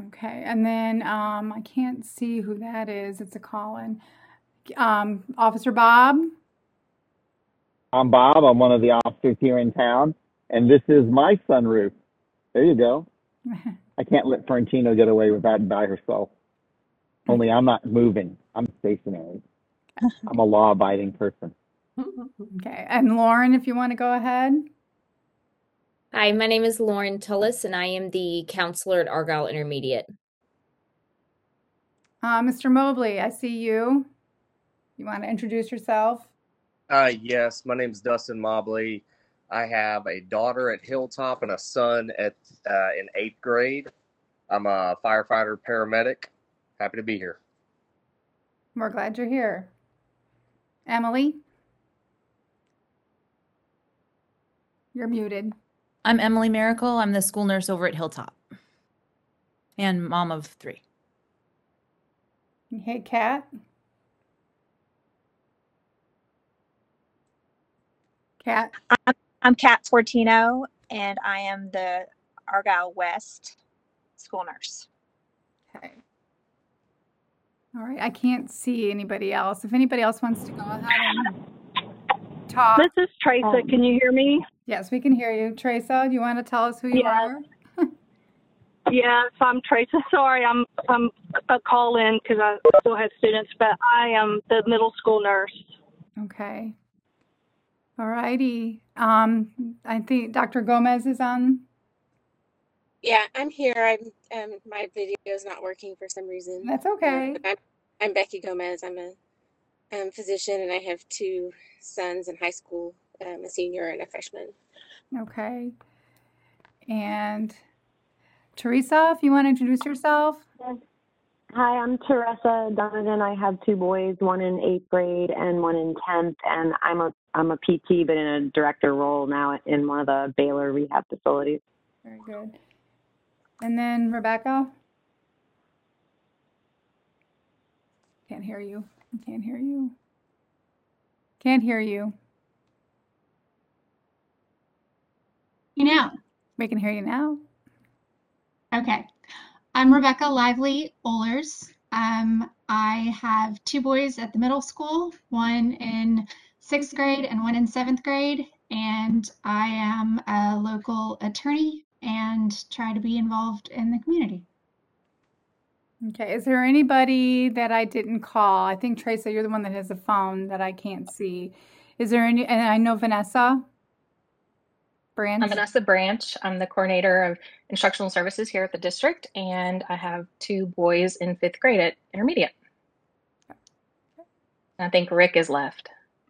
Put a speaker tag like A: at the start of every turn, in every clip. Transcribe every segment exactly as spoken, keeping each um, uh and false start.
A: Okay, and then um, I can't see who that is. It's a call-in. Um, Officer Bob?
B: I'm Bob. I'm one of the officers here in town, and this is my sunroof. There you go. I can't let Ferntino get away with that by herself. Only I'm not moving. I'm stationary. I'm a law-abiding person.
A: Okay, and Lauren, if you want to go ahead.
C: Hi, my name is Lauren Tullis, and I am the counselor at Argyle Intermediate.
A: Uh, Mister Mobley, I see you. You want to introduce yourself?
D: Uh, yes, my name is Dustin Mobley. I have a daughter at Hilltop and a son at uh, in eighth grade. I'm a firefighter paramedic. Happy to be here.
A: We're glad you're here. Emily? You're muted.
E: I'm Emily Miracle. I'm the school nurse over at Hilltop and mom of three.
A: Hey, Kat? Kat?
F: I'm, I'm Kat Fortino, and I am the Argyle West school nurse.
A: Okay. All right, I can't see anybody else. If anybody else wants to go ahead and talk.
G: This is Teresa. Can you hear me?
A: Yes, we can hear you. Teresa, do you want to tell us who you
G: Yes.
A: are?
G: Yes, I'm Teresa. Sorry, I'm I'm a call in because I still have students, but I am the middle school nurse.
A: Okay. All righty. Um, I think Doctor Gomez is on.
H: Yeah, I'm here. I'm um my video is not working for some reason.
A: That's
H: Uh,
A: okay.
H: but I'm I'm Becky Gomez. I'm a um, physician, and I have two sons in high school, um, a senior and a freshman.
A: Okay. And Teresa, if you want to introduce yourself.
I: Hi, I'm Teresa Donovan. I have two boys, one in eighth grade and one in tenth, and I'm a I'm a P T, but in a director role now in one of the Baylor rehab facilities.
A: Very good. And then Rebecca. Can't hear you. I can't hear you. Can't hear you.
J: You know.
A: We can hear you now.
J: Okay. I'm Rebecca Lively Ohlers. Um, I have two boys at the middle school, one in sixth grade and one in seventh grade, and I am a local attorney and try to be involved in the community.
A: Okay. Is there anybody that I didn't call? I think, Teresa, you're the one that has a phone that I can't see. Is there any, and I know Vanessa Branch.
K: I'm Vanessa Branch. I'm the coordinator of instructional services here at the district, and I have two boys in fifth grade at intermediate. I think Rick is left.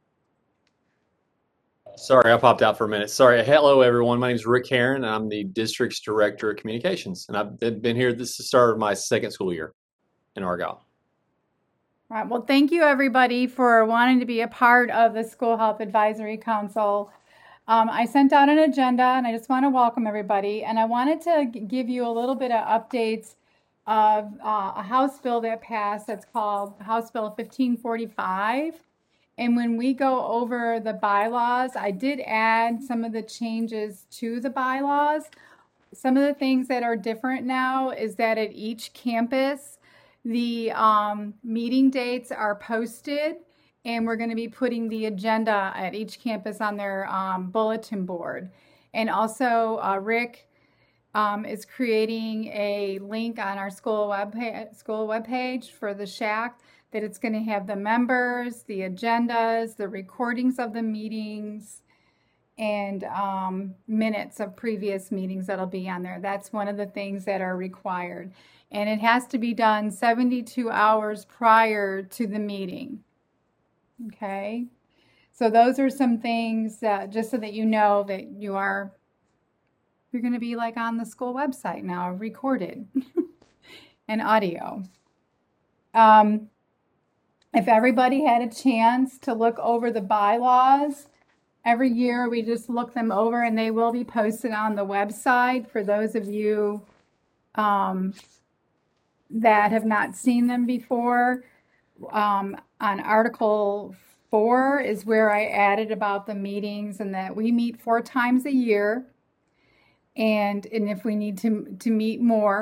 L: Sorry, I popped out for a minute. Sorry. Hello, everyone. My name is Rick Heron. I'm the district's director of communications, and I've been here. This is the start of my second school year in Argyle.
A: All right. Well, thank you, everybody, for wanting to be a part of the School Health Advisory Council. Um, I sent out an agenda, and I just want to welcome everybody. And I wanted to g- give you a little bit of updates of uh, a House bill that passed that's called House Bill fifteen forty-five. And when we go over the bylaws, I did add some of the changes to the bylaws. Some of the things that are different now is that at each campus, the um, meeting dates are posted, and we're going to be putting the agenda at each campus on their um, bulletin board. And also, uh, Rick um, is creating a link on our school web school webpage for the Shack that it's going to have the members, the agendas, the recordings of the meetings, and um, minutes of previous meetings that'll be on there. That's one of the things that are required. And it has to be done seventy-two hours prior to the meeting. Okay, so those are some things that, just so that you know that you are, you're going to be like on the school website now, recorded and audio. Um, if everybody had a chance to look over the bylaws, every year we just look them over, and they will be posted on the website for those of you um, that have not seen them before. Um, on Article four is where I added about the meetings, and that we meet four times a year. And, and if we need to, to meet more,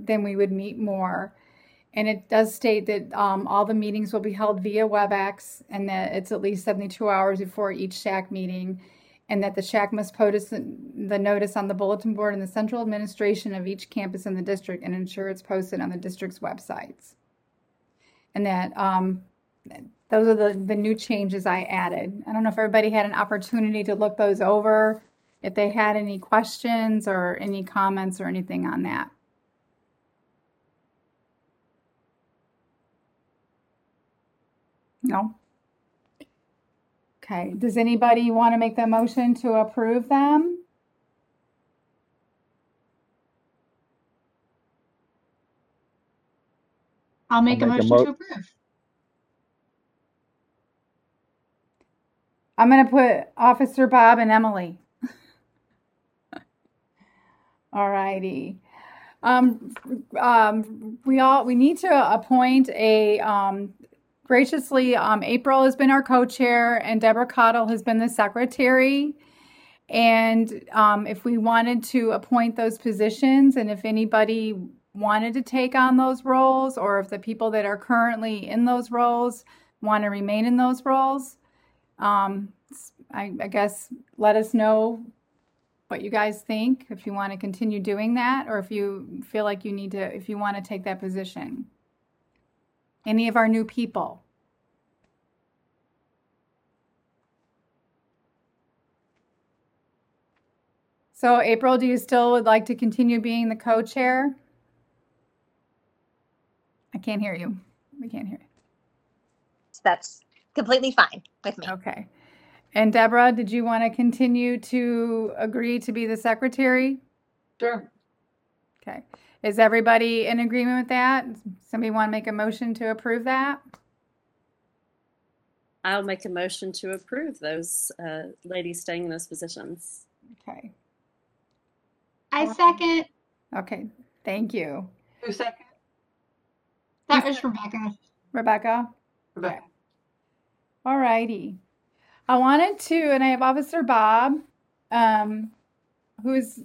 A: then we would meet more. And it does state that um, all the meetings will be held via WebEx, and that it's at least seventy-two hours before each S H A C meeting, and that the S H A C must post the notice on the bulletin board in the central administration of each campus in the district and ensure it's posted on the district's websites. And that um, those are the, the new changes I added. I don't know if everybody had an opportunity to look those over, if they had any questions or any comments or anything on that. No? Okay. Does anybody want to make the motion to approve them?
J: I'll make,
B: I'll
J: a
B: make a
J: motion
B: mo-
J: to approve.
A: I'm going to put Officer Bob and Emily. All righty. Um, um, we all we need to appoint a um, graciously. Um, April has been our co-chair, and Deborah Cottle has been the secretary. And um, if we wanted to appoint those positions, and if anybody wanted to take on those roles, or if the people that are currently in those roles want to remain in those roles, um, I, I guess let us know what you guys think, if you want to continue doing that, or if you feel like you need to, if you want to take that position. Any of our new people? So April, do you still would like to continue being the co-chair? I can't hear you. We can't hear you.
M: That's completely fine with me.
A: Okay. And Deborah, did you want to continue to agree to be the secretary?
N: Sure.
A: Okay. Is everybody in agreement with that? Somebody want to make a motion to approve that?
N: I'll make a motion to approve those uh, ladies staying in those positions.
A: Okay.
J: I second.
A: Okay. Thank you.
N: Who second?
J: That was Rebecca.
A: Rebecca?
N: Rebecca.
A: All righty. I wanted to, and I have Officer Bob, um, who is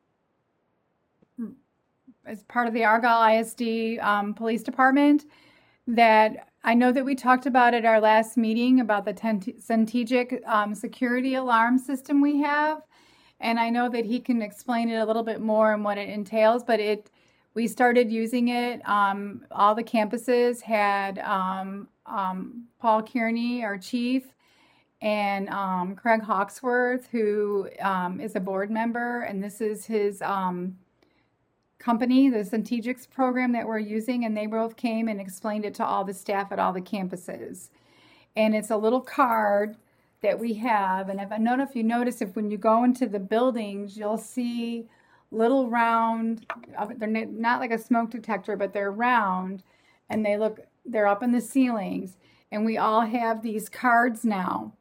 A: as part of the Argyle I S D um, Police Department, that I know that we talked about at our last meeting about the Centegic um, security alarm system we have. And I know that he can explain it a little bit more and what it entails, but it we started using it. Um, all the campuses had um, um, Paul Kearney, our chief, and um, Craig Hawksworth, who um, is a board member, and this is his um, company, the Centegics program that we're using, and they both came and explained it to all the staff at all the campuses. And it's a little card that we have, and if I don't know if you notice, if when you go into the buildings, you'll see little round, they're not like a smoke detector, but they're round, and they look, they're up in the ceilings, and we all have these cards now.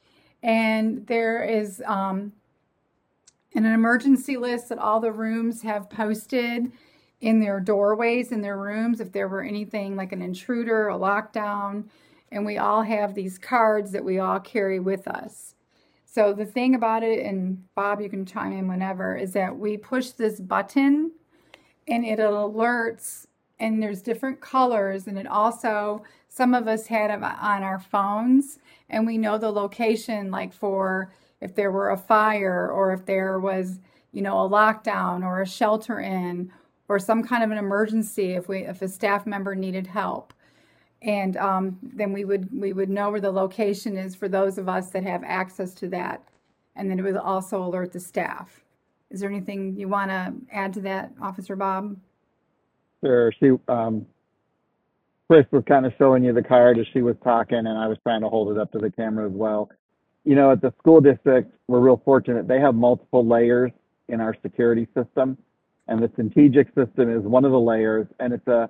A: And there is um, an emergency list that all the rooms have posted in their doorways in their rooms if there were anything like an intruder, a lockdown, and we all have these cards that we all carry with us. So the thing about it, and Bob, you can chime in whenever, is that we push this button and it alerts, and there's different colors, and it also, some of us had them on our phones, and we know the location, like for if there were a fire, or if there was, you know, a lockdown or a shelter in, or some kind of an emergency, if we if a staff member needed help. And um, then we would we would know where the location is for those of us that have access to that. And then it would also alert the staff. Is there anything you want to add to that, Officer Bob?
B: Sure. She, um, Chris was kind of showing you the card as she was talking, and I was trying to hold it up to the camera as well. You know, at the school district, we're real fortunate. They have multiple layers in our security system, and the Centegic system is one of the layers, and it's a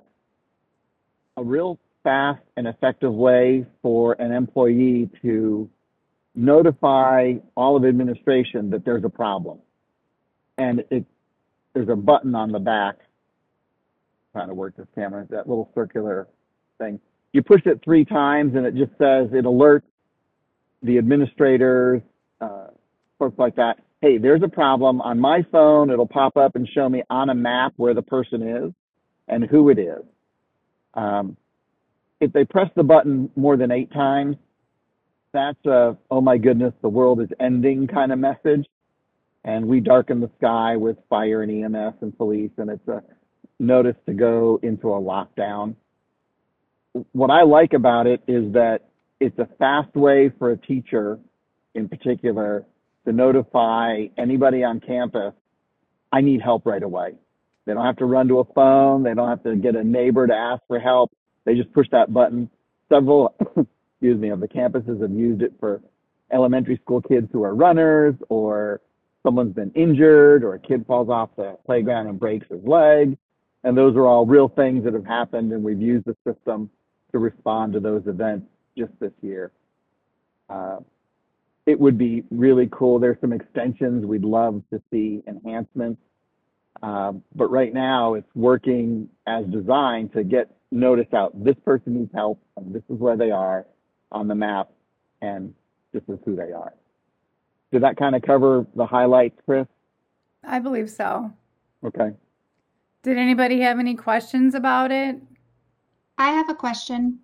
B: a real fast and effective way for an employee to notify all of administration that there's a problem. And it there's a button on the back. I'm trying to work this camera, that little circular thing. You push it three times and it just says, it alerts the administrators, uh, folks like that. Hey, there's a problem. On my phone, it'll pop up and show me on a map where the person is. and who it is. Um, if they press the button more than eight times, that's a, oh my goodness, the world is ending kind of message. And we darken the sky with fire and E M S and police, and it's a notice to go into a lockdown. What I like about it is that it's a fast way for a teacher in particular to notify anybody on campus, I need help right away. They don't have to run to a phone. They don't have to get a neighbor to ask for help. They just push that button. Several, excuse me, of the campuses have used it for elementary school kids who are runners, or someone's been injured, or a kid falls off the playground and breaks his leg. And those are all real things that have happened, and we've used the system to respond to those events just this year. Uh, it would be really cool. There's some extensions we'd love to see enhancements. Uh, but right now it's working as designed to get notice out. This person needs help, and this is where they are on the map, and this is who they are. Did that kind of cover the highlights, Chris?
A: I believe so.
B: Okay.
A: Did anybody have any questions about it?
J: I have a question.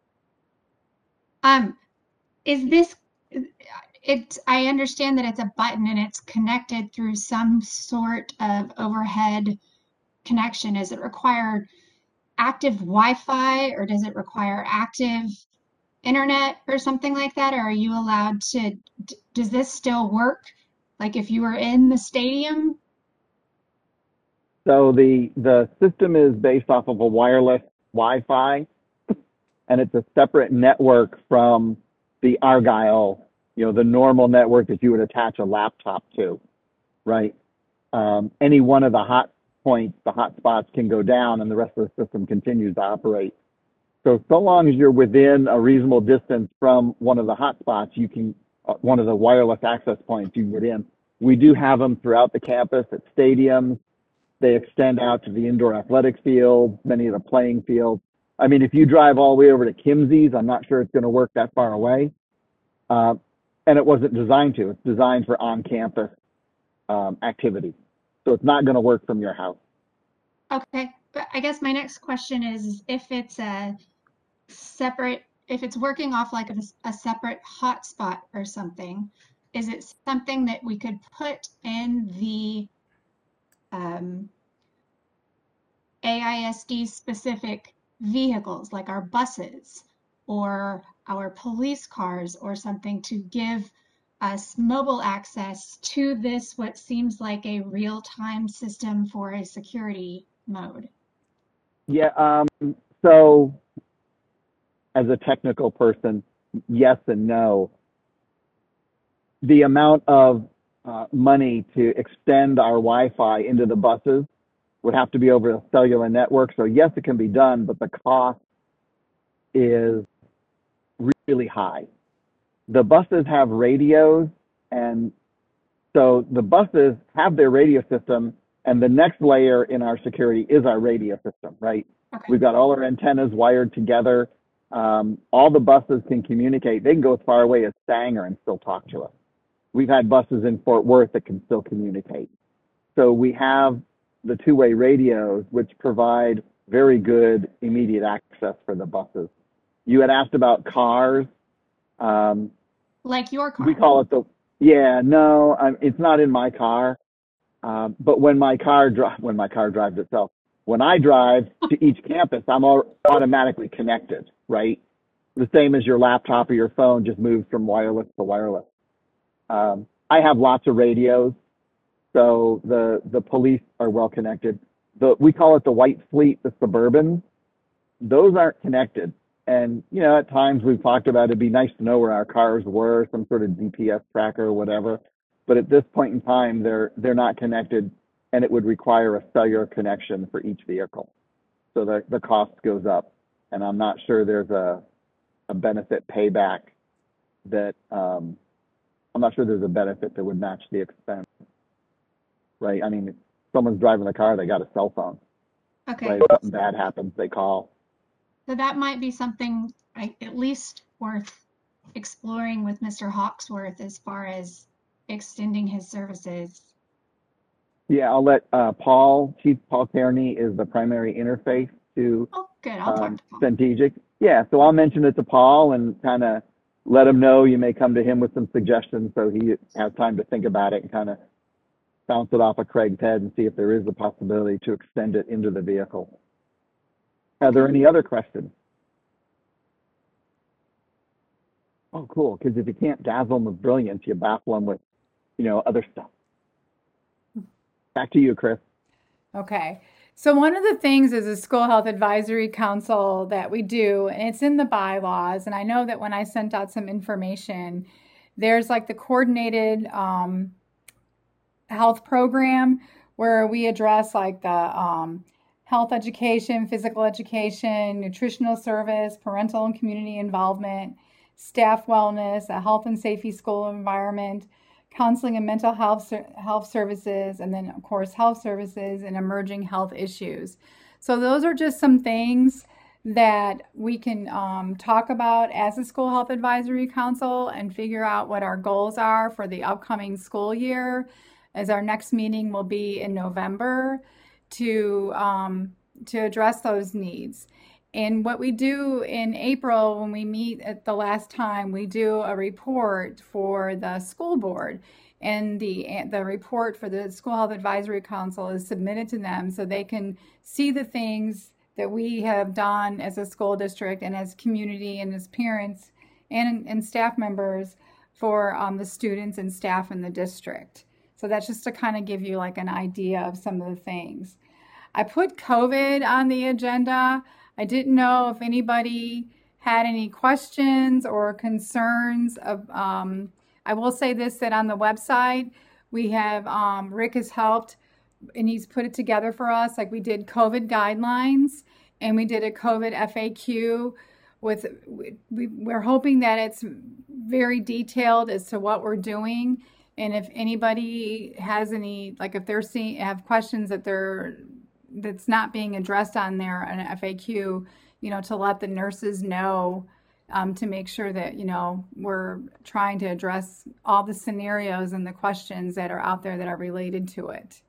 J: Um, is this, it, I understand that it's a button and it's connected through some sort of overhead connection. Does it require active Wi-Fi, or does it require active internet or something like that? Or are you allowed to, does this still work? Like if you were in the stadium?
B: So the, the system is based off of a wireless Wi-Fi, and it's a separate network from the Argyle, you know, the normal network that you would attach a laptop to, right? Um, any one of the hot points, the hot spots can go down, and the rest of the system continues to operate. So, so long as you're within a reasonable distance from one of the hot spots, you can, uh, one of the wireless access points you can get in. We do have them throughout the campus at stadiums. They extend out to the indoor athletic fields, many of the playing fields. I mean, if you drive all the way over to Kimsey's, I'm not sure it's going to work that far away. Uh, and it wasn't designed to. It's designed for on-campus um, activity. So it's not going to work from your house.
J: Okay, but I guess my next question is if it's a separate, if it's working off like a, a separate hotspot or something, is it something that we could put in the um, A I S D specific vehicles, like our buses or our police cars or something, to give us mobile access to this, what seems like a real-time system for a security mode?
B: Yeah, um, so as a technical person, yes and no. The amount of uh, money to extend our Wi-Fi into the buses would have to be over a cellular network. So yes, it can be done, but the cost is really high. The buses have radios, and so the buses have their radio system, and the next layer in our security is our radio system, right?
J: Okay.
B: We've got all our antennas wired together. Um, all the buses can communicate. They can go as far away as Sanger and still talk to us. We've had buses in Fort Worth that can still communicate. So we have the two-way radios, which provide very good immediate access for the buses. You had asked about cars. Um,
J: Like your car?
B: we call it the, yeah, no, um, it's not in my car. Uh, but when my car dri- when my car drives itself, when I drive to each campus, I'm all automatically connected, right? The same as your laptop or your phone just moves from wireless to wireless. Um, I have lots of radios, so the the police are well connected. The we call it the white fleet, the Suburbans. Those aren't connected. And, you know, at times we've talked about it'd be nice to know where our cars were, some sort of G P S tracker or whatever. But at this point in time, they're they're not connected, and it would require a cellular connection for each vehicle. So the, the cost goes up. And I'm not sure there's a, a benefit payback that, um, I'm not sure there's a benefit that would match the expense, right? I mean, if someone's driving the car, they got a cell phone,
J: Okay.
B: right? If something bad happens, they call.
J: So that might be something I, at least worth exploring with Mister Hawksworth as far as extending his services.
B: Yeah, I'll let uh, Paul, Chief Paul Kearney is the primary interface to
J: Oh, good. I'll talk
B: um,
J: to Paul.
B: Centegic. Yeah, so I'll mention it to Paul and kind of let him know you may come to him with some suggestions so he has time to think about it and kind of bounce it off of Craig's head and see if there is a possibility to extend it into the vehicle. Are there any other questions? Oh, cool, because if you can't dazzle them with brilliance, you baffle them with, you know, other stuff. Back to you, Chris.
A: Okay. So one of the things is a school health advisory council that we do, and it's in the bylaws. And I know that when I sent out some information, there's like the coordinated um, health program where we address like the um, health education, physical education, nutritional service, parental and community involvement, staff wellness, a health and safety school environment, counseling and mental health health services, and then of course health services and emerging health issues. So those are just some things that we can um, talk about as a school health advisory council and figure out what our goals are for the upcoming school year, as our next meeting will be in November to um, to address those needs. And what we do in April when we meet at the last time, we do a report for the school board. And the, the report for the School Health Advisory Council is submitted to them so they can see the things that we have done as a school district and as community and as parents and, and staff members for um, the students and staff in the district. So that's just to kind of give you like an idea of some of the things. I put COVID on the agenda. I didn't know if anybody had any questions or concerns of, um, I will say this, that on the website, we have, um, Rick has helped and he's put it together for us. Like we did COVID guidelines and we did a COVID F A Q with, we, we're hoping that it's very detailed as to what we're doing. And if anybody has any, like if they're seeing, have questions that they're, that's not being addressed on there, an F A Q, you know, to let the nurses know, um, to make sure that, you know, we're trying to address all the scenarios and the questions that are out there that are related to it.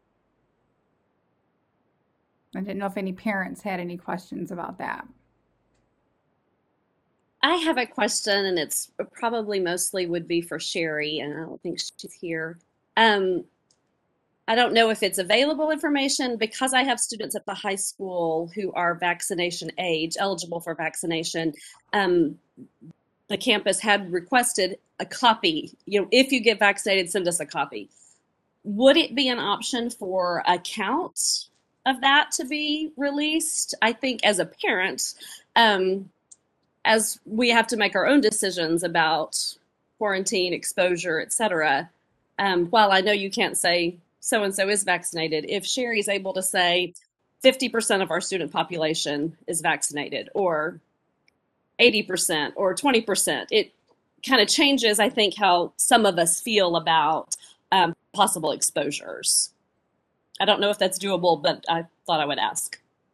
A: I didn't know if any parents had any questions about that.
N: I have a question, and it's probably mostly would be for Sherry, and I don't think she's here. Um, I don't know if it's available information because I have students at the high school who are vaccination age, eligible for vaccination. Um, the campus had requested a copy. You know, if you get vaccinated, send us a copy. Would it be an option for a count of that to be released? I think as a parent, um, as we have to make our own decisions about quarantine, exposure, et cetera. Um, while I know you can't say so-and-so is vaccinated, if Sherry's able to say fifty percent of our student population is vaccinated or eighty percent or twenty percent, it kind of changes, I think, how some of us feel about um, possible exposures. I don't know if that's doable, but I thought I would ask.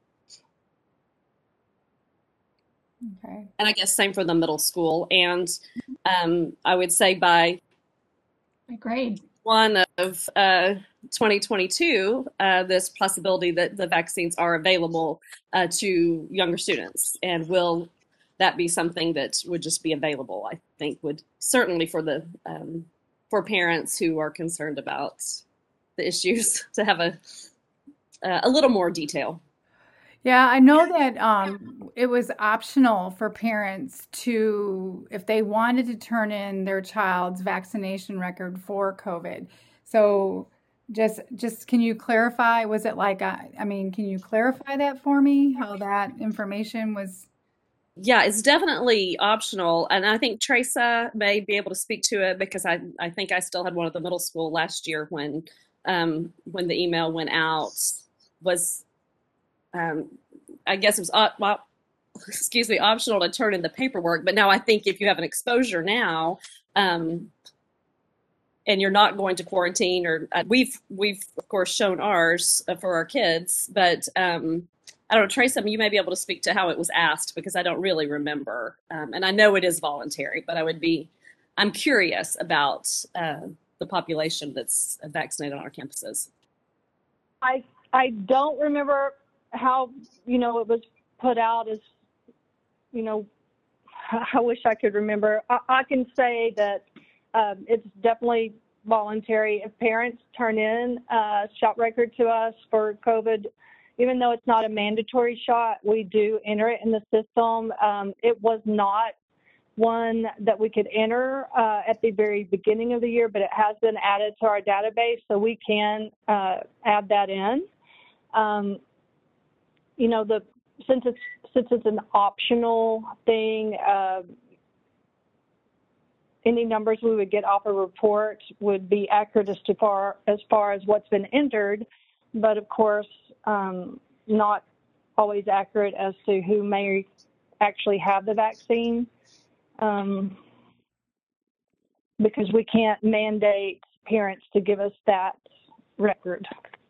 A: Okay.
N: And I guess same for the middle school. And um, I would say by
J: grade
N: one of uh, twenty twenty-two, uh, this possibility that the vaccines are available uh, to younger students. And will that be something that would just be available? I think would certainly for the um, for parents who are concerned about the issues to have a uh, a little more detail.
A: Yeah, I know that um, it was optional for parents to, if they wanted to turn in their child's vaccination record for COVID. So just, just can you clarify, was it like, a, I mean, can you clarify that for me, how that information was?
N: Yeah, it's definitely optional. And I think Teresa may be able to speak to it because I, I think I still had one at the middle school last year when, um, when the email went out. Was Um, I guess it was, uh, well, excuse me, optional to turn in the paperwork. But now I think if you have an exposure now, um, and you're not going to quarantine, or uh, we've we've of course shown ours uh, for our kids, but um, I don't know, Trace, you may be able to speak to how it was asked because I don't really remember, um, and I know it is voluntary, but I would be, I'm curious about uh, the population that's vaccinated on our campuses.
G: I I don't remember how, you know, it was put out as, you know, I wish I could remember. I, I can say that um, it's definitely voluntary. If parents turn in a shot record to us for COVID, even though it's not a mandatory shot, we do enter it in the system. Um, it was not one that we could enter uh, at the very beginning of the year, but it has been added to our database, so we can uh, add that in. Um, you know, the since it's since it's an optional thing, uh, any numbers we would get off a report would be accurate as to far as far as what's been entered, but of course, um, not always accurate as to who may actually have the vaccine, um, because we can't mandate parents to give us that record.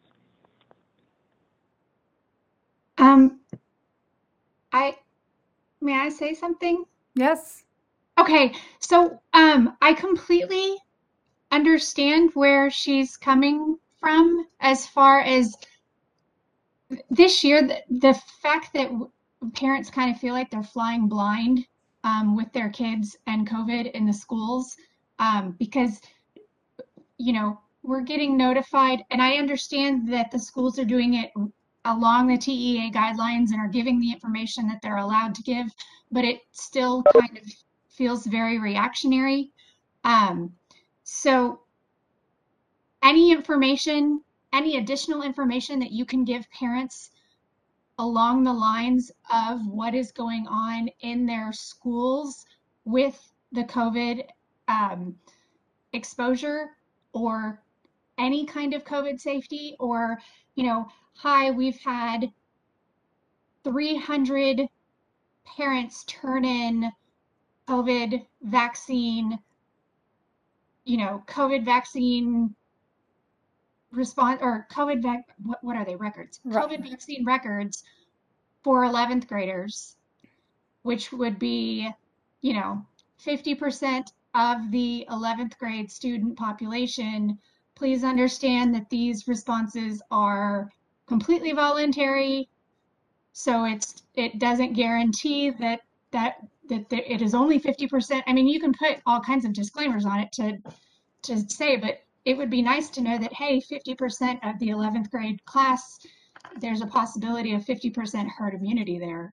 J: Um, I may I say something?
A: Yes.
J: Okay, so um, I completely understand where she's coming from as far as this year, the, the fact that w- parents kind of feel like they're flying blind um, with their kids and COVID in the schools, um, because, you know, we're getting notified, and I understand that the schools are doing it along the T E A guidelines and are giving the information that they're allowed to give, but it still kind of feels very reactionary. Um, so any information, any additional information that you can give parents along the lines of what is going on in their schools with the COVID um, exposure, or any kind of COVID safety, or, you know, hi, we've had three hundred parents turn in COVID vaccine, you know, COVID vaccine response, or COVID vac, what, what are they, records?
A: Right.
J: COVID vaccine records for eleventh graders, which would be, you know, fifty percent of the eleventh grade student population. Please understand that these responses are completely voluntary. So it's, it doesn't guarantee that, that, that there, it is only fifty percent. I mean, you can put all kinds of disclaimers on it to, to say, but it would be nice to know that, hey, fifty percent of the eleventh grade class, there's a possibility of fifty percent herd immunity there.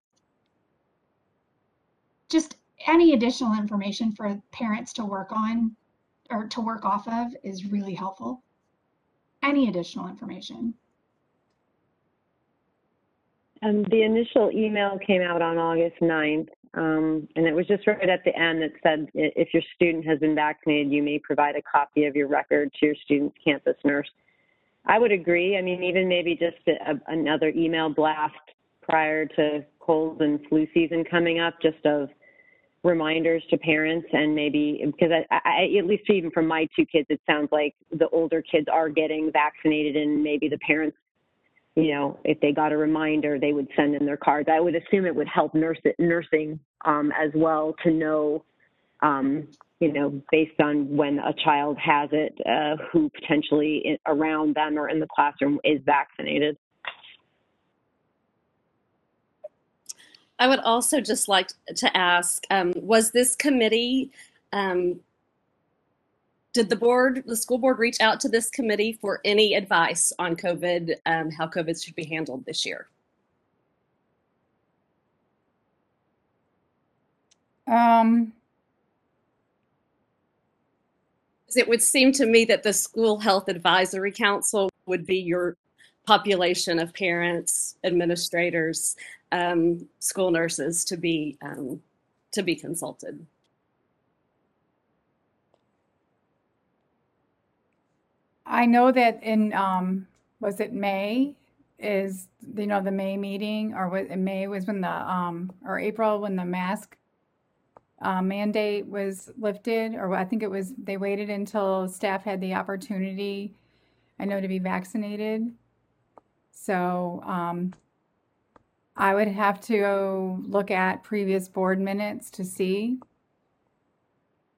J: Just any additional information for parents to work on or to work off of is really helpful. Any additional information.
I: Um, the initial email came out on August ninth, um, and it was just right at the end that said, i- if your student has been vaccinated, you may provide a copy of your record to your student's campus nurse. I would agree. I mean, even maybe just a, another email blast prior to colds and flu season coming up, just of reminders to parents, and maybe, because I, I, at least even from my two kids, it sounds like the older kids are getting vaccinated, and maybe the parents, you know, if they got a reminder, they would send in their cards. I would assume it would help nurse it, nursing um, as well, to know, um, you know, based on when a child has it, uh, who potentially in, around them or in the classroom is vaccinated.
N: I would also just like to ask, um, was this committee, um, did the board, the school board reach out to this committee for any advice on COVID, um, how COVID should be handled this year?
A: Um,
N: It would seem to me that the School Health Advisory Council would be your population of parents, administrators, um, school nurses to be um, to be consulted.
A: I know that in, um, was it May is, you know, the May meeting, or was it May was when the, um, or April when the mask uh, mandate was lifted, or I think it was, they waited until staff had the opportunity, I know, to be vaccinated. So um, I would have to look at previous board minutes to see.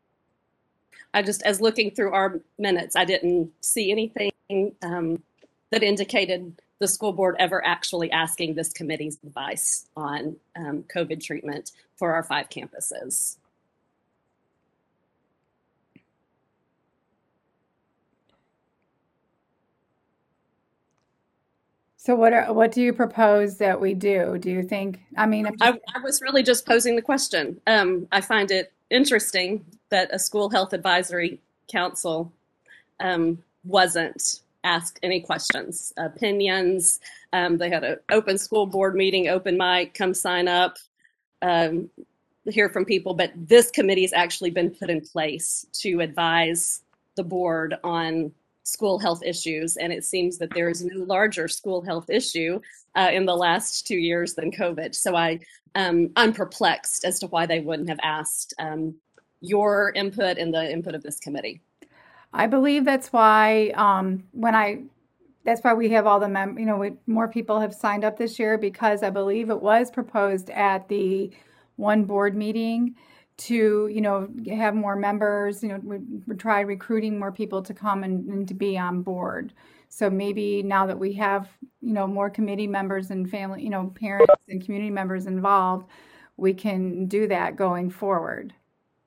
N: I just, as looking through our minutes, I didn't see anything um, that indicated the school board ever actually asking this committee's advice on um, COVID treatment for our five campuses.
A: So what are, what do you propose that we do? Do you think, I mean, I'm just,
N: I, I was really just posing the question. Um, I find it interesting that a school health advisory council um, wasn't asked any questions, opinions. Um, they had an open school board meeting, open mic, come sign up, um, hear from people. But this committee has actually been put in place to advise the board on school health issues. And it seems that there is no larger school health issue uh, in the last two years than COVID. So I, um, I'm perplexed as to why they wouldn't have asked um, your input and the input of this committee.
A: I believe that's why um, when I, that's why we have all the mem, you know, we, more people have signed up this year, because I believe it was proposed at the one board meeting to, you know, have more members, you know, we, we try recruiting more people to come and, and to be on board. So maybe now that we have, you know, more committee members and family, you know, parents and community members involved, we can do that going forward.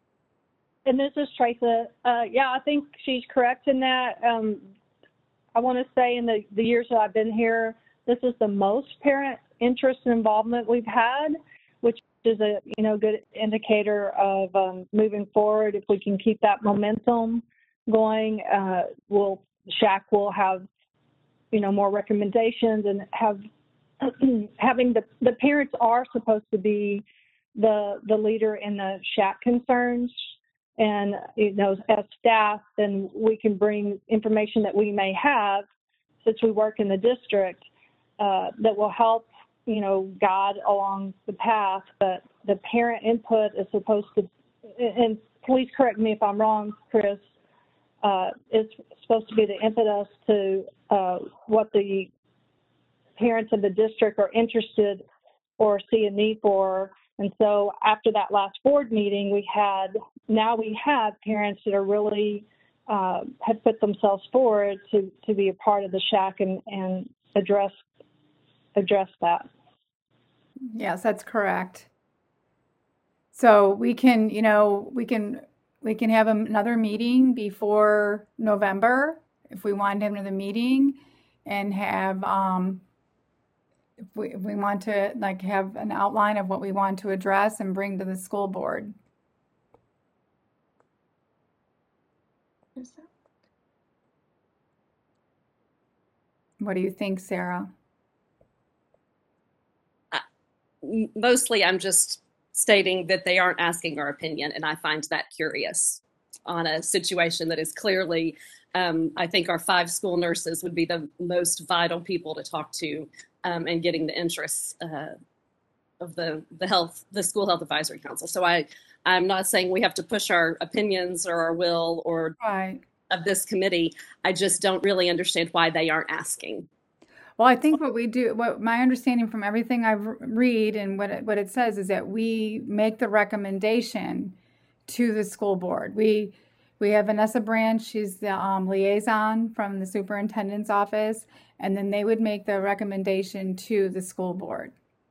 G: And this is Tracy. Uh, yeah, I think she's correct in that. Um, I want to say in the, the years that I've been here, this is the most parent interest and involvement we've had, which is a you know good indicator of um, moving forward. If we can keep that momentum going, uh, we'll S H A C will have you know more recommendations and have having the the parents are supposed to be the the leader in the S H A C concerns, and you know as staff, then we can bring information that we may have since we work in the district uh, that will help you know, guide along the path, but the parent input is supposed to, and please correct me if I'm wrong, Chris, uh, it's supposed to be the impetus to uh, what the parents of the district are interested or see a need for. And so after that last board meeting, we had, now we have parents that are really, uh, have put themselves forward to, to be a part of the S H A C and, and address, address that.
A: Yes, that's correct. So we can, you know, we can we can have another meeting before November if we want to have another meeting, and have um, if we if we want to like have an outline of what we want to address and bring to the school board. What do you think, Sarah?
N: Mostly I'm just stating that they aren't asking our opinion, and I find that curious on a situation that is clearly, um, I think our five school nurses would be the most vital people to talk to um, and getting the interests uh, of the, the health, the School Health Advisory Council. So I, I'm not saying we have to push our opinions or our will or
A: right.
N: of this committee. I just don't really understand why they aren't asking.
A: Well, I think what we do, what my understanding from everything I read and what it, what it says is that we make the recommendation to the school board. We we have Vanessa Branch, she's the um, liaison from the superintendent's office, and then they would make the recommendation to the school board.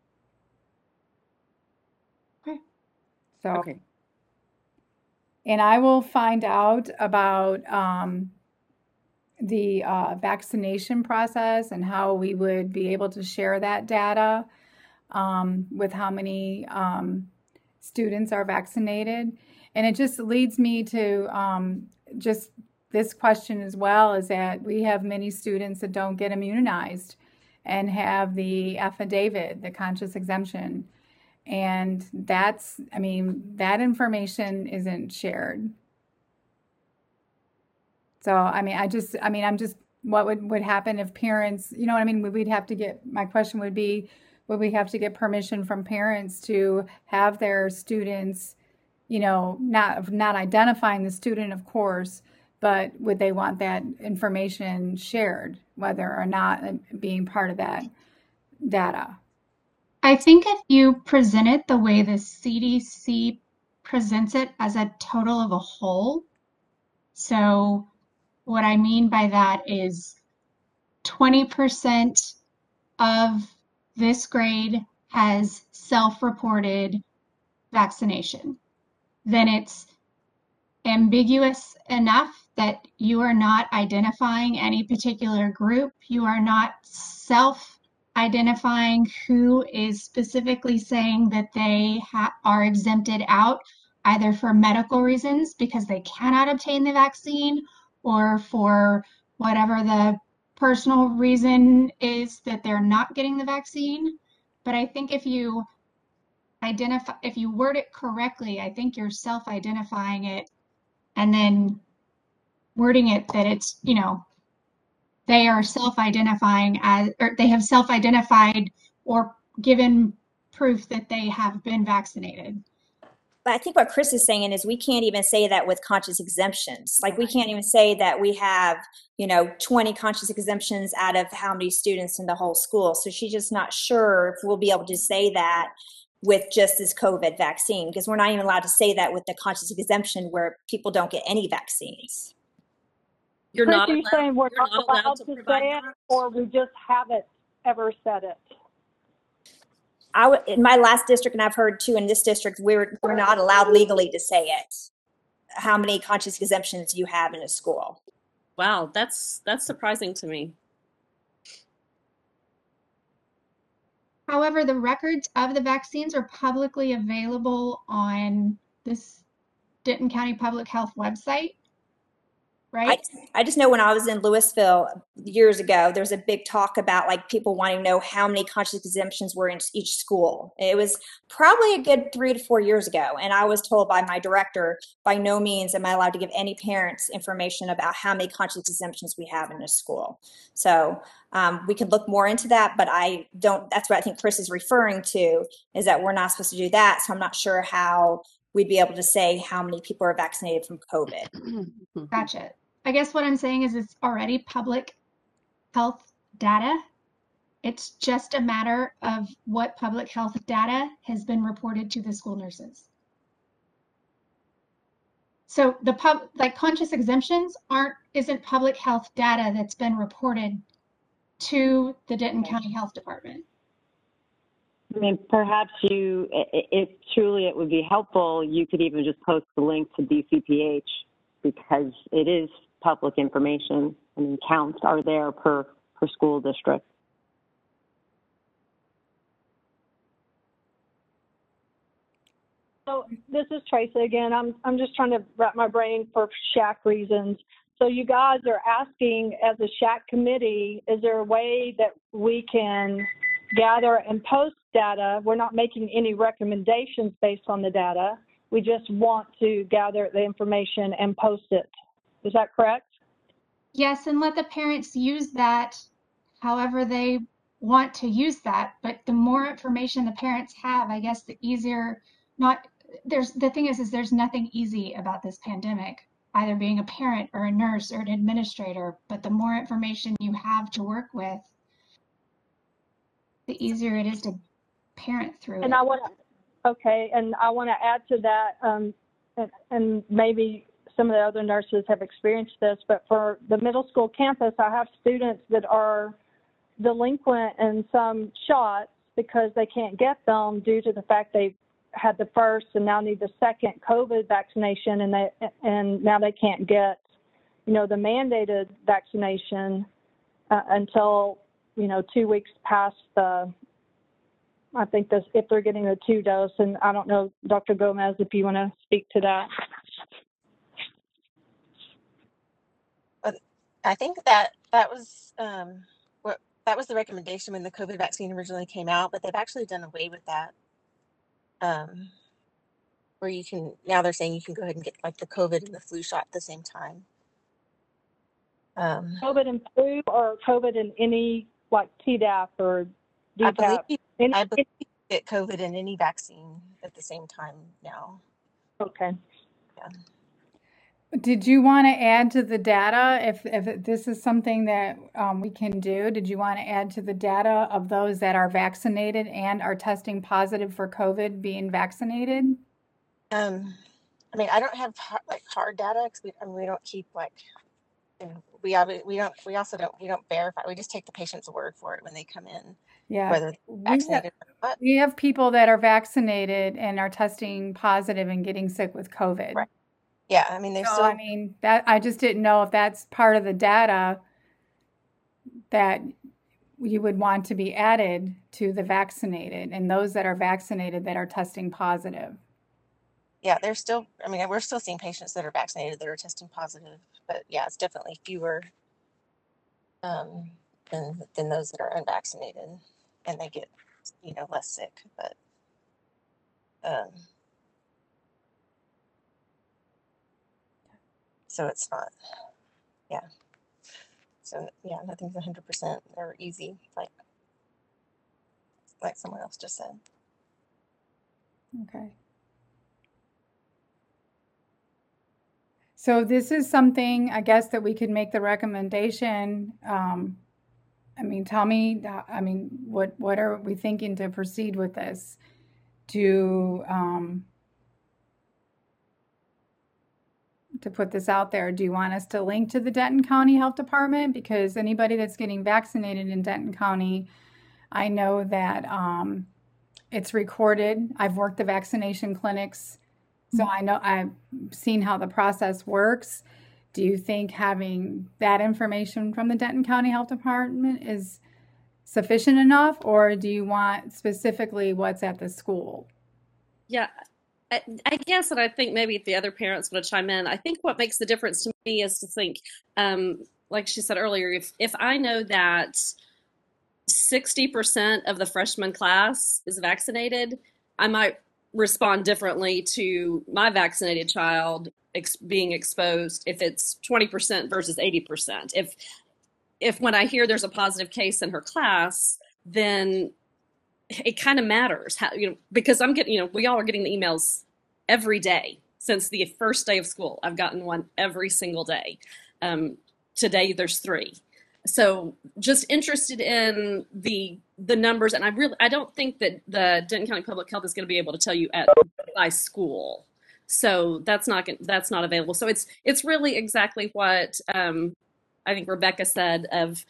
N: Okay.
A: So,
N: okay.
A: And I will find out about um, the uh, vaccination process and how we would be able to share that data um, with how many um, students are vaccinated. And it just leads me to um, just this question as well, is that we have many students that don't get immunized and have the affidavit, the conscious exemption. And that's, I mean, that information isn't shared. So, I mean, I just, I mean, I'm just, what would, would happen if parents, you know what I mean? We'd have to get, my question would be, would we have to get permission from parents to have their students, you know, not, not identifying the student, of course, but would they want that information shared, whether or not being part of that data?
J: I think if you present it the way the C D C presents it as a total of a whole, so what I mean by that is twenty percent of this grade has self-reported vaccination, then it's ambiguous enough that you are not identifying any particular group. You are not self-identifying who is specifically saying that they ha- are exempted out either for medical reasons because they cannot obtain the vaccine or for whatever the personal reason is that they're not getting the vaccine. But I think if you identify, if you word it correctly, I think you're self-identifying it and then wording it that it's, you know, they are self-identifying as, or they have self-identified or given proof that they have been vaccinated.
M: But I think what Chris is saying is we can't even say that with conscious exemptions. Like we can't even say that we have, you know, twenty conscious exemptions out of how many students in the whole school. So she's just not sure if we'll be able to say that with just this COVID vaccine, because we're not even allowed to say that with the conscious exemption where people don't get any vaccines.
N: You're
G: Chris,
N: not
G: are you
N: allowed,
G: saying we're
N: you're
G: not
N: not
G: allowed
N: allowed
G: to
N: to
G: say
N: provide
G: it,
N: that?
G: or we just haven't ever said it?
M: I w- in my last district, and I've heard too in this district, we're we're not allowed legally to say it. How many conscious exemptions you have in a school?
N: Wow, that's that's surprising to me.
J: However, the records of the vaccines are publicly available on this Denton County Public Health website,
M: I,
J: right?
M: I just know when I was in Louisville years ago, there was a big talk about like people wanting to know how many conscious exemptions were in each school. It was probably a good three to four years ago. And I was told by my director, by no means am I allowed to give any parents information about how many conscious exemptions we have in a school. So um, we could look more into that, but I don't, that's what I think Chris is referring to, is that we're not supposed to do that. So I'm not sure how we'd be able to say how many people are vaccinated from COVID.
J: Gotcha. I guess what I'm saying is it's already public health data. It's just a matter of what public health data has been reported to the school nurses. So the pub, like conscious exemptions aren't, isn't public health data that's been reported to the Denton County Health Department.
I: I mean, perhaps you, i- if truly it would be helpful, you could even just post the link to D C P H because it is public information. I mean, counts are there per, per school district.
G: So this is Tracy again. I'm I'm just trying to wrap my brain for S H A C reasons. So you guys are asking as a S H A C committee, is there a way that we can gather and post data? We're not making any recommendations based on the data. We just want to gather the information and post it. Is that correct?
J: Yes, and let the parents use that however they want to use that. But the more information the parents have, I guess the easier, not, there's, the thing is, is there's nothing easy about this pandemic, either being a parent or a nurse or an administrator, but the more information you have to work with, the easier it is to parent through
G: And
J: it.
G: I want to, okay, and I want to add to that, um, and, and maybe some of the other nurses have experienced this, but for the middle school campus, I have students that are delinquent in some shots because they can't get them due to the fact they had the first and now need the second COVID vaccination, and they and now they can't get, you know, the mandated vaccination uh, until, you know, two weeks past the, I think this, if they're getting the two dose. And I don't know, Doctor Gomez, if you want to speak to that.
H: I think that that was um, what that was the recommendation when the COVID vaccine originally came out, but they've actually done away with that. Um, where you can now they're saying you can go ahead and get like the COVID and the flu shot at the same time. Um,
G: COVID and flu, or COVID and any like Tdap or
H: I believe
G: DTaP?
H: you,
G: Any,
H: I believe you can get COVID and any vaccine at the same time now.
G: okay.
H: Yeah.
A: Did you want to add to the data, if, if this is something that um, we can do, did you want to add to the data of those that are vaccinated and are testing positive for COVID being vaccinated?
H: Um, I mean, I don't have hard, like hard data because we, I mean, we don't keep like you know, we obvi- we don't we also don't we don't verify. We just take the patient's word for it when they come in,
A: Yeah.
H: whether they're
A: We have,
H: vaccinated or not.
A: we have people that are vaccinated and are testing positive and getting sick with COVID.
H: Right. Yeah, I mean, there's
A: So,
H: still
A: I mean, that I just didn't know if that's part of the data that you would want to be added to the vaccinated and those that are vaccinated that are testing positive.
H: yeah, there's still, I mean, we're still seeing patients that are vaccinated that are testing positive, but yeah, it's definitely fewer um, than, than those that are unvaccinated, and they get, you know, less sick, but um, so it's not, yeah. So yeah, nothing's one hundred percent or easy, like, like someone else just said.
A: Okay. So this is something, I guess, that we could make the recommendation. Um, I mean, tell me, I mean, what, what are we thinking to proceed with this? To, um, to put this out there, do you want us to link to the Denton County Health Department? Because anybody that's getting vaccinated in Denton County, I know that um, it's recorded. I've worked the vaccination clinics, so I know I've seen how the process works. Do you think having that information from the Denton County Health Department is sufficient enough, or do you want specifically what's at the school?
N: Yeah, I, I guess, and I think maybe the other parents want to chime in. I think what makes the difference to me is to think, um, like she said earlier, if if I know that sixty percent of the freshman class is vaccinated, I might respond differently to my vaccinated child ex- being exposed if it's twenty percent versus eighty percent. If if when I hear there's a positive case in her class, then it kind of matters how, you know, because I'm getting, you know, we all are getting the emails every day since the first day of school. I've gotten one every single day. Um, today there's three. So just interested in the the numbers, and I really I don't think that the Denton County Public Health is going to be able to tell you at by school. So that's not that's not available. So it's it's really exactly what um, I think Rebecca said of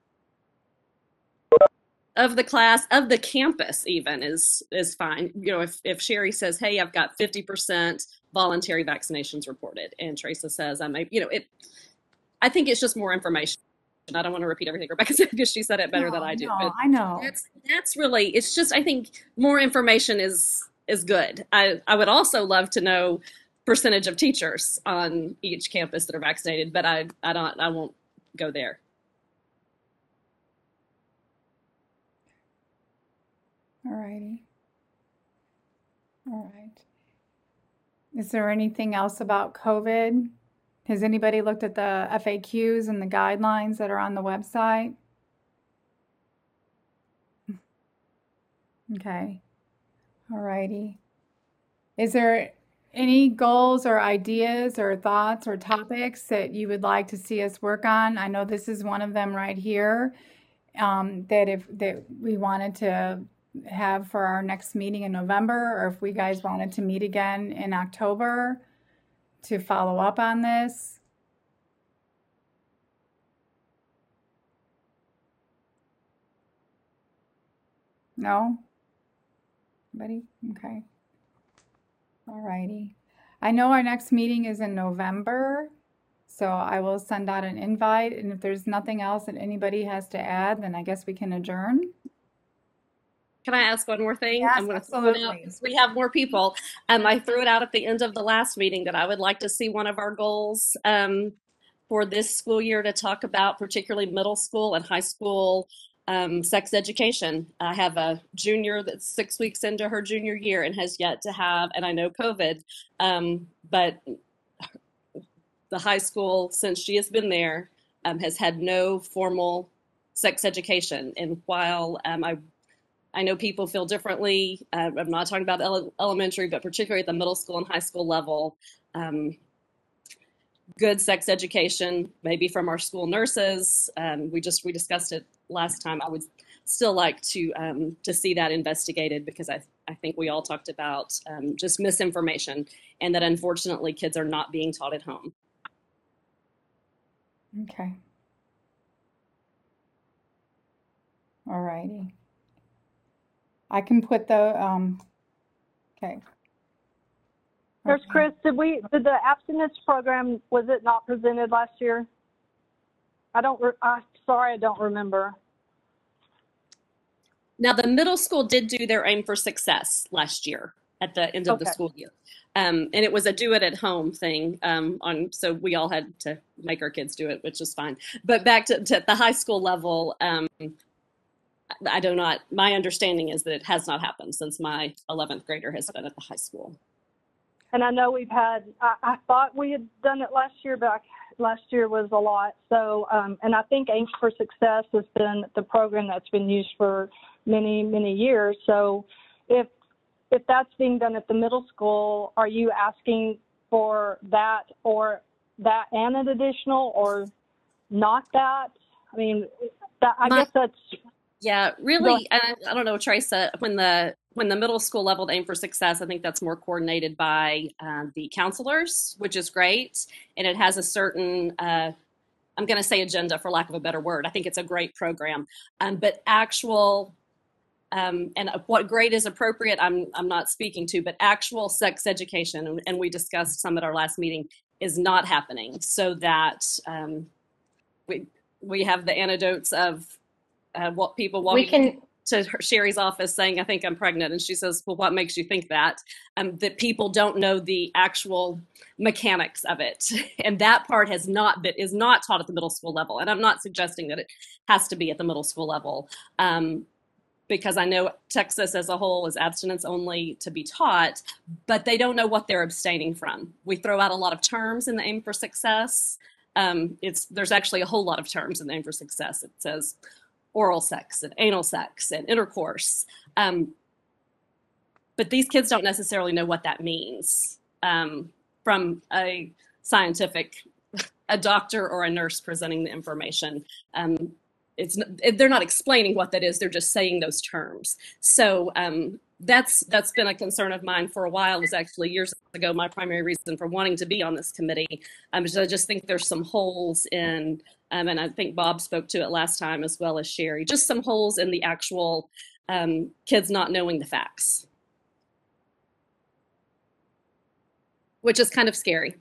N: of the class, of the campus even is is fine. You know, if if Sherry says, "Hey, I've got fifty percent voluntary vaccinations reported," and Teresa says, "I may," you know, it. I think it's just more information. I don't want to repeat everything Rebecca said because she said it better
A: No,
N: than I do.
A: no,
N: But
A: I know.
N: That's that's really. It's just I think more information is is good. I I would also love to know percentage of teachers on each campus that are vaccinated, but I I don't I won't go there.
A: All righty. All right. Is there anything else about COVID? Has anybody looked at the F A Qs and the guidelines that are on the website? Okay. All righty. Is there any goals or ideas or thoughts or topics that you would like to see us work on? I know this is one of them right here, um, that if that we wanted to have for our next meeting in November, or if we guys wanted to meet again in October to follow up on this. No? Anybody? Okay. All righty. I know our next meeting is in November, so I will send out an invite, and if there's nothing else that anybody has to add, then I guess we can adjourn.
N: Can I ask one more thing?
A: Yes,
N: I'm going to throw it out because we have more people. Um, I threw it out at the end of the last meeting that I would like to see one of our goals um, for this school year to talk about, particularly middle school and high school um, sex education. I have a junior that's six weeks into her junior year and has yet to have, and I know COVID, um, but the high school, since she has been there, um, has had no formal sex education. And while um, I I know people feel differently. Uh, I'm not talking about ele- elementary, but particularly at the middle school and high school level. Um, good sex education, maybe from our school nurses. Um, we just we discussed it last time. I would still like to um, to see that investigated because I I think we all talked about um, just misinformation and that unfortunately kids are not being taught at home.
A: Okay. All righty. I can put the, um, okay.
G: There's
A: Okay.
G: Chris. Did we, did the abstinence program, was it not presented last year? I don't, re- I'm sorry, I don't remember.
N: Now, the middle school did do their Aim for Success last year at the end of the
G: Okay.
N: school year. Um, and it was a do it at home thing. Um, on so we all had to make our kids do it, which is fine. But back to, to the high school level, um, I do not, my understanding is that it has not happened since my eleventh grader has been at the high school.
G: And I know we've had, I, I thought we had done it last year, but I, last year was a lot. So, um, and I think Aims for Success has been the program that's been used for many, many years. So if, if that's being done at the middle school, are you asking for that or that and an additional or not that? I mean, that, I
N: My,
G: guess that's.
N: Yeah, really, I, I don't know, Teresa, when the when the middle school level Aim for Success, I think that's more coordinated by uh, the counselors, which is great. And it has a certain, uh, I'm going to say agenda for lack of a better word. I think it's a great program. Um, but actual, um, and what grade is appropriate, I'm, I'm not speaking to, but actual sex education, and, and we discussed some at our last meeting, is not happening. So that um, we, we have the anecdotes of Uh, what people
K: We
N: walking
K: can,
N: to her, Sherry's office saying, I think I'm pregnant. And she says, well, what makes you think that? Um, that people don't know the actual mechanics of it. And that part has not been, is not taught at the middle school level. And I'm not suggesting that it has to be at the middle school level. Um, because I know Texas as a whole is abstinence only to be taught, but they don't know what they're abstaining from. We throw out a lot of terms in the Aim for Success. Um, it's, there's actually a whole lot of terms in the Aim for Success. It says oral sex and anal sex and intercourse. Um, but these kids don't necessarily know what that means um, from a scientific, a doctor or a nurse presenting the information. Um, it's they're not explaining what that is. They're just saying those terms. So um, that's that's been a concern of mine for a while. It was actually years ago my primary reason for wanting to be on this committee. Um, so I just think there's some holes in, um, and I think Bob spoke to it last time as well as Sherry, just some holes in the actual um, kids not knowing the facts, which is kind of scary.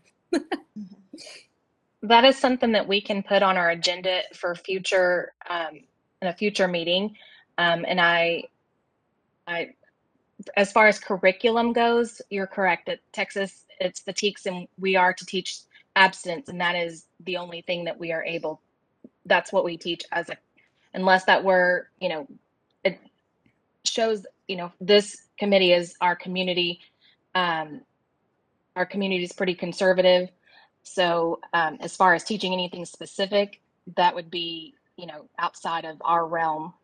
K: that is something that we can put on our agenda for future, um, in a future meeting. Um, and I, I, as far as curriculum goes, you're correct that Texas, it's the T E A Ks and we are to teach abstinence, and that is the only thing that we are able, that's what we teach as a, unless that were, you know, it shows, you know, this committee is our community, um, our community is pretty conservative. So um, as far as teaching anything specific, that would be, you know, outside of our realm.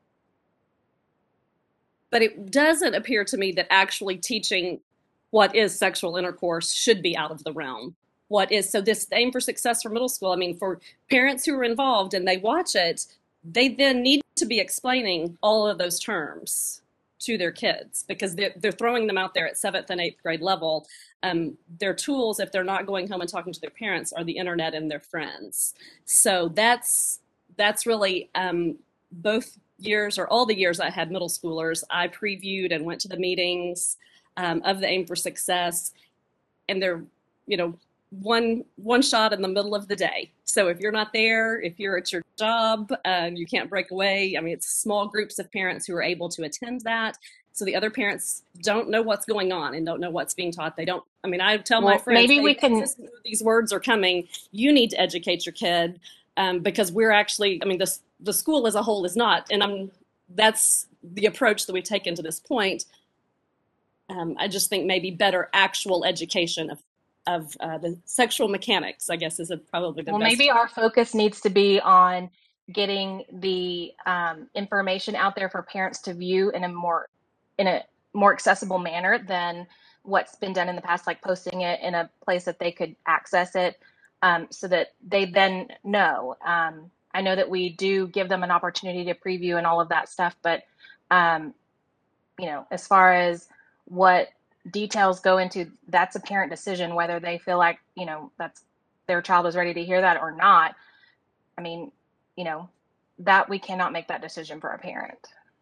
N: But it doesn't appear to me that actually teaching what is sexual intercourse should be out of the realm. What is, so this Aim for Success for middle school, I mean, for parents who are involved and they watch it, they then need to be explaining all of those terms to their kids because they're, they're throwing them out there at seventh and eighth grade level. Um, their tools, if they're not going home and talking to their parents, are the internet and their friends. So that's, that's really um, both years or all the years I had middle schoolers, I previewed and went to the meetings um, of the Aim for Success, and they're, you know, one one shot in the middle of the day. So if you're not there, if you're at your job, uh, you can't break away. I mean, it's small groups of parents who are able to attend that. So the other parents don't know what's going on and don't know what's being taught. They don't, I mean, I tell
K: Well,
N: my friends,
K: maybe
N: hey,
K: we can,
N: these words are coming. You need to educate your kid um, because we're actually, I mean, this, the school as a whole is not, and I'm, that's the approach that we've taken to this point. Um, I just think maybe better actual education of of uh, the sexual mechanics, I guess, is a, probably the
K: well,
N: best.
K: maybe our focus needs to be on getting the um, information out there for parents to view in a more in a more accessible manner than what's been done in the past, like posting it in a place that they could access it, um, so that they then know. Um, I know that we do give them an opportunity to preview and all of that stuff, but um, you know, as far as what details go into, that's a parent decision whether they feel like, you know, that's their child is ready to hear that or not. I mean, you know, that we cannot make that decision for a parent.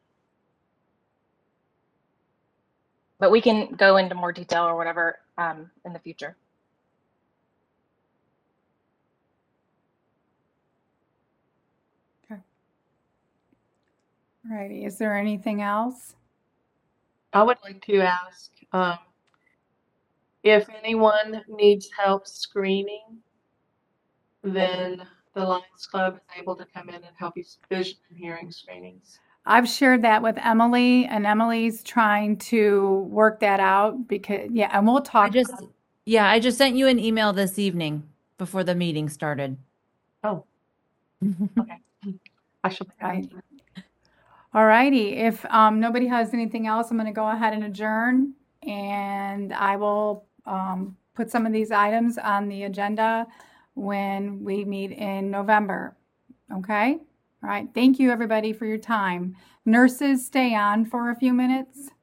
K: But we can go into more detail or whatever um, in the future.
A: Okay. All righty. Is there anything else?
O: I would like to ask um, if anyone needs help screening, then the Lions Club is able to come in and help you vision and hearing screenings.
A: I've shared that with Emily, and Emily's trying to work that out because, yeah, and we'll talk.
E: I just, yeah, I just sent you an email this evening before the meeting started.
O: Oh, okay. I shall.
A: Right. All righty. If um, nobody has anything else, I'm going to go ahead and adjourn, and I will um, put some of these items on the agenda when we meet in November. Okay? All right. Thank you, everybody, for your time. Nurses, stay on for a few minutes.